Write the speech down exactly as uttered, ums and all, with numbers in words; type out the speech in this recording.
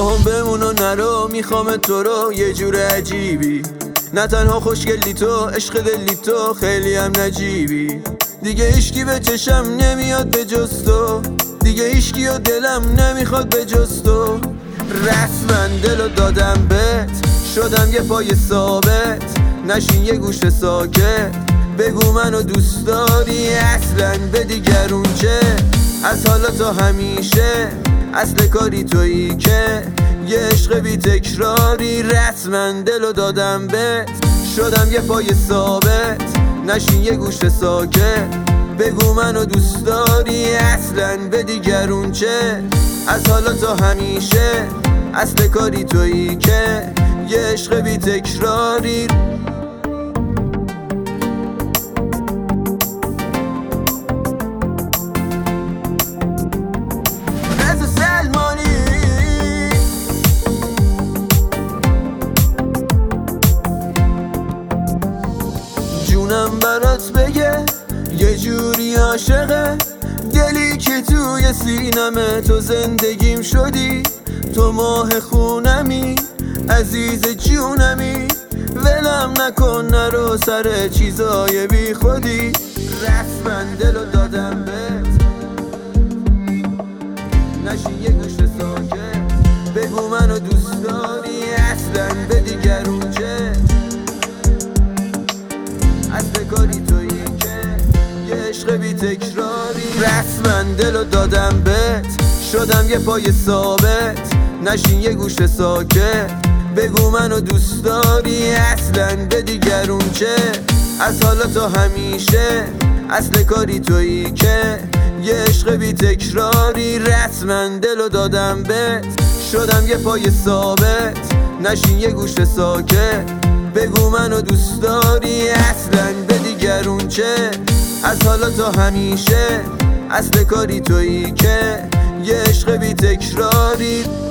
با هم بمون و نرو، میخوام تو رو یه جور عجیبی. نه تنها خوشگلی تو، عشق دلی تو خیلی هم نجیبی. دیگه هیچکی به چشم نمیاد به جز تو، دیگه هیچکی و دلم نمیخواد به جز تو. رسما دلو دادم بهت، شدم یه پای ثابت. نشین یه گوشه ساکت، بگو منو دوست داری اصلا به دیگرون چه؟ از حالا تا همیشه اصل کاری تویی که یه عشق بی تکراری. رسما دلو دادم بهت، شدم یه پای ثابت. نشین یه گوشه ساکت، بگو منو دوست داری اصلا به دیگرون چه؟ از حالا تا همیشه اصل کاری تویی که یه عشق بی تکراری. جونم برات بگه یه جوری عاشقه، دلی که توی سینمه تو زندگیم شدی. تو ماه خونمی، عزیز جونمی، ولم نکن نرو سر چیزای بی خودی. رسما دلو دادم بهت، نشین یه گوشه ساکت، بگو منو دوست داری اصلا به دیگرون چه؟ اصل کاری تویی که یه عشق بی تکراری. رسما دلو دادم بهت، شدم یه پای ثابت. نشین یه گوشه ساکت، بگو منو دوست داری اصلا به دیگرون چه؟ از حالا تا همیشه اصل کاری تویی که یه عشق بی تکراری. رسما دلو دادم بهت، شدم یه پای ثابت. نشین یه گوشه ساکت، بگو منو دوست داری اصلا به دیگرون چه؟ از حالا تا همیشه اصل کاری تویی که یه عشق بی تکراری.